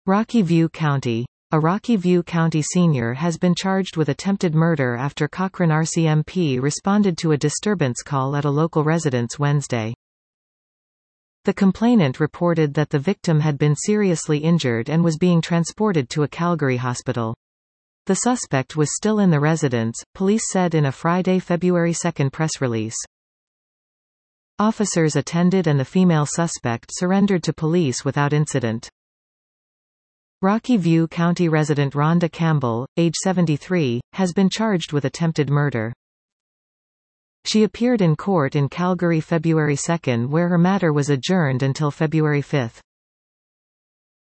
Rocky View County. A Rocky View County senior has been charged with attempted murder after Cochrane RCMP responded to a disturbance call at a local residence Wednesday. The complainant reported that the victim had been seriously injured and was being transported to a Calgary hospital. The suspect was still in the residence, police said in a Friday, February 2 press release. Officers attended and the female suspect surrendered to police without incident. Rocky View County resident Rhonda Campbell, age 73, has been charged with attempted murder. She appeared in court in Calgary February 2, where her matter was adjourned until February 5.